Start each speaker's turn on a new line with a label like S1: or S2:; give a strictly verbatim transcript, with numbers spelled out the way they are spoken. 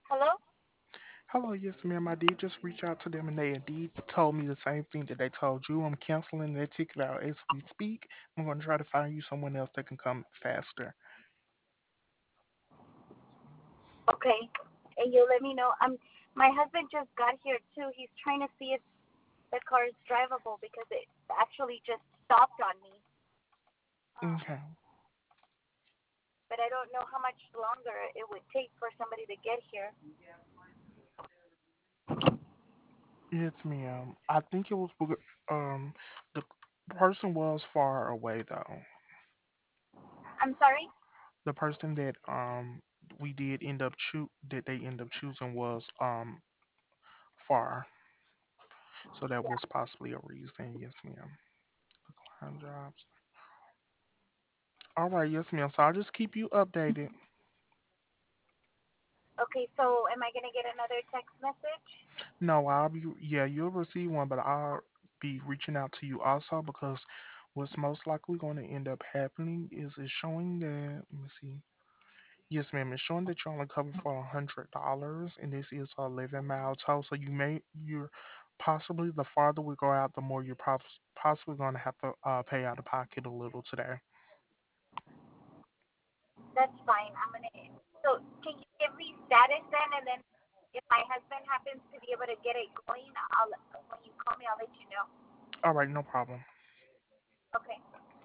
S1: Hello?
S2: Hello, yes, ma'am. I did just reach out to them and they indeed told me the same thing that they told you. I'm canceling their ticket out as we speak. I'm going to try to find you someone else that can come faster.
S1: Okay. And you let me know. Um, my husband just got here too. He's trying to see if the car is drivable because it actually just stopped on me. Um,
S2: Okay.
S1: but I don't know how much longer it would take for somebody to get here.
S2: Yes, ma'am. I think it was, bec- um, the person was far away though.
S1: I'm sorry?
S2: The person that, um, we did end up choo that they end up choosing was, um, far. So that
S1: Yeah.
S2: was possibly a reason. Yes, ma'am. Decline jobs. All right. Yes, ma'am. So I'll just keep you updated.
S1: Okay, so am I going to get another text message?
S2: No, I'll be, yeah, you'll receive one, but I'll be reaching out to you also because what's most likely going to end up happening is it's showing that, let me see. Yes, ma'am, it's showing that you're only covered for a hundred dollars and this is a eleven mile tow. So you may, you're possibly the farther we go out, the more you're pos- possibly going to have to uh, pay out of pocket a little today.
S1: That's fine. I'm going to. So can you give me status then? And then if my husband happens to be able to get it going, I'll, when you call me, I'll let you know.
S2: All right, no problem.
S1: Okay.